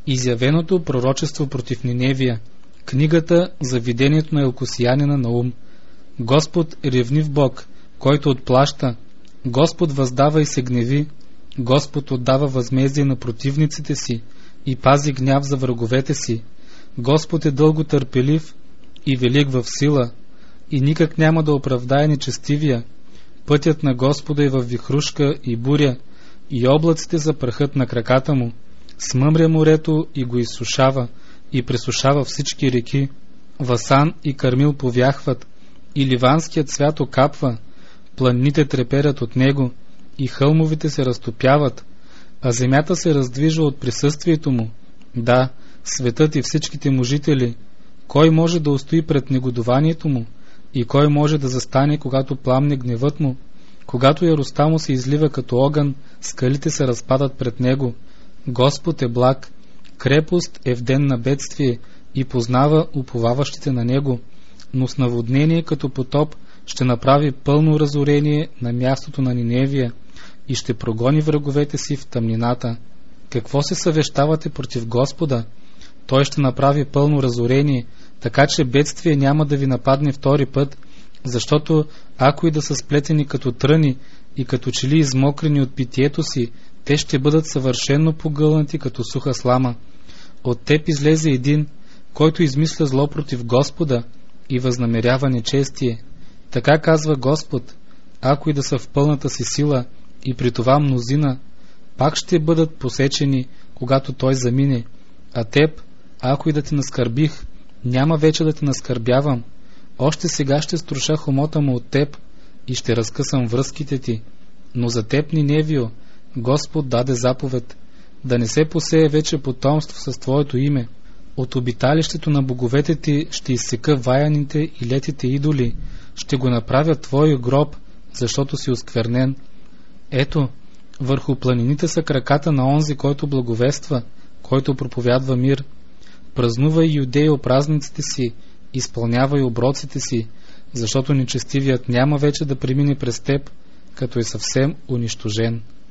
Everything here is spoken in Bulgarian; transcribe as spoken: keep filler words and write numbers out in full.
Изявеното пророчество против Ниневия. Книгата за видението на елкосиянина Наум. Господ ревнив Бог, който отплаща. Господ въздава и се гневи. Господ отдава възмездие на противниците си и пази гняв за враговете си. Господ е дълго търпелив и велик в сила, и никак няма да оправдае нечестивия. Пътят на Господа е във вихрушка и буря, и облаците за прахът на краката му. Смъмря морето и го изсушава, и пресушава всички реки. Васан и Кармил повяхват, и ливанският свят окапва. Планините треперят от него, и хълмовите се разтопяват, а земята се раздвижва от присъствието му. Да, светът и всичките му жители. Кой може да устои пред негодованието му? И кой може да застане, когато пламне гневът му? Когато яростта му се излива като огън, скалите се разпадат пред него. Господ е благ, крепост е в ден на бедствие и познава уповаващите на него, но с наводнение като потоп ще направи пълно разорение на мястото на Ниневия и ще прогони враговете си в тъмнината. Какво се съвещавате против Господа? Той ще направи пълно разорение, така че бедствие няма да ви нападне втори път, защото ако и да са сплетени като тръни и като че ли измокрени от питието си, те ще бъдат съвършенно погълнати като суха слама. От теб излезе един, който измисля зло против Господа и възнамерява нечестие. Така казва Господ: ако и да са в пълната си сила и при това мнозина, пак ще бъдат посечени, когато той замине. А теб, ако и да те наскърбих, няма вече да те наскърбявам. Още сега ще струша хомота му от теб и ще разкъсам връзките ти. Но за теб, Ниневио, Господ даде заповед да не се посее вече потомство с твоето име. От обиталището на боговете ти ще изсека ваяните и летите идоли, ще го направя твой гроб, защото си осквернен. Ето, върху планините са краката на онзи, който благовества, който проповядва мир. Празнувай, Юдея, празниците си, изпълнявай оброците си, защото нечестивият няма вече да премине през теб, като е съвсем унищожен.